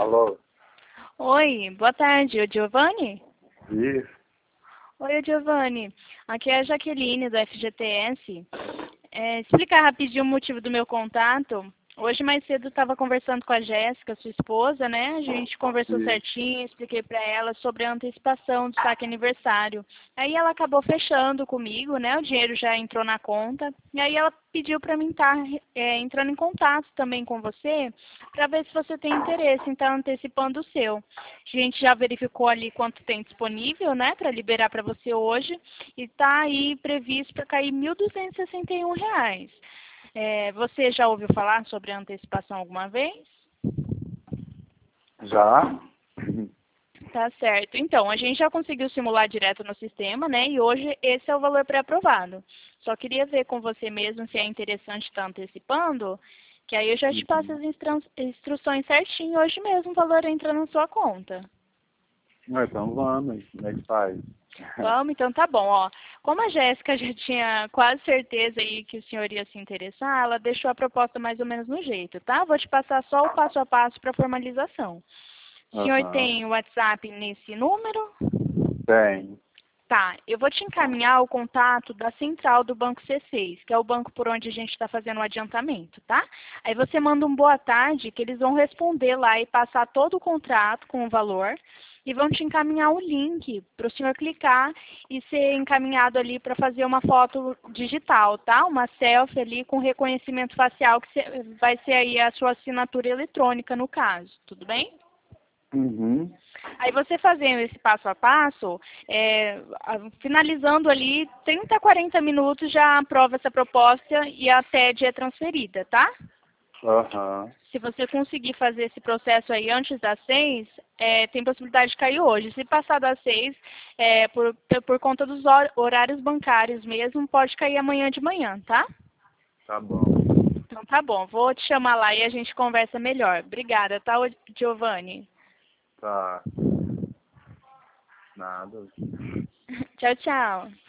Alô? Oi, boa tarde, o Giovanni? Isso. Oi, Giovanni. Aqui é a Jaqueline, do FGTS. Explicar rapidinho o motivo do meu contato. Hoje, mais cedo, estava conversando com a Jéssica, sua esposa, né? A gente conversou Isso. certinho, expliquei para ela sobre a antecipação do saque aniversário. Aí ela acabou fechando comigo, né? O dinheiro já entrou na conta. E aí ela pediu para mim estar entrando em contato também com você, para ver se você tem interesse em estar antecipando o seu. A gente já verificou ali quanto tem disponível, né? Para liberar para você hoje. E está aí previsto para cair R$ 1.261. Você já ouviu falar sobre a antecipação alguma vez? Já? Tá certo. Então, a gente já conseguiu simular direto no sistema, né? E hoje esse é o valor pré-aprovado. Só queria ver com você mesmo se é interessante estar antecipando, que aí eu já te passo as instruções certinho. Hoje mesmo o valor entra na sua conta. Então vamos. Como é que faz? Vamos, então tá bom, ó. Como a Jéssica já tinha quase certeza aí que o senhor ia se interessar, ela deixou a proposta mais ou menos no jeito, tá? Vou te passar só o passo a passo para formalização. O senhor Aham. tem o WhatsApp nesse número? Tem. Tá, eu vou te encaminhar o contato da central do Banco C6, que é o banco por onde a gente está fazendo o adiantamento, tá? Aí você manda um boa tarde, que eles vão responder lá e passar todo o contrato com o valor e vão te encaminhar o link para o senhor clicar e ser encaminhado ali para fazer uma foto digital, tá? Uma selfie ali com reconhecimento facial, que vai ser aí a sua assinatura eletrônica no caso, tudo bem? Uhum. Aí você fazendo esse passo a passo, finalizando ali 30 a 40 minutos já aprova essa proposta e a TED é transferida, tá? Aham. Se você conseguir fazer esse processo aí antes das 6, tem possibilidade de cair hoje. Se passar das 6, por conta dos horários bancários mesmo, pode cair amanhã de manhã, tá? Tá bom. Então tá bom, vou te chamar lá e a gente conversa melhor. Obrigada, tá, Giovanni? Tá. Nada. Tchau, tchau.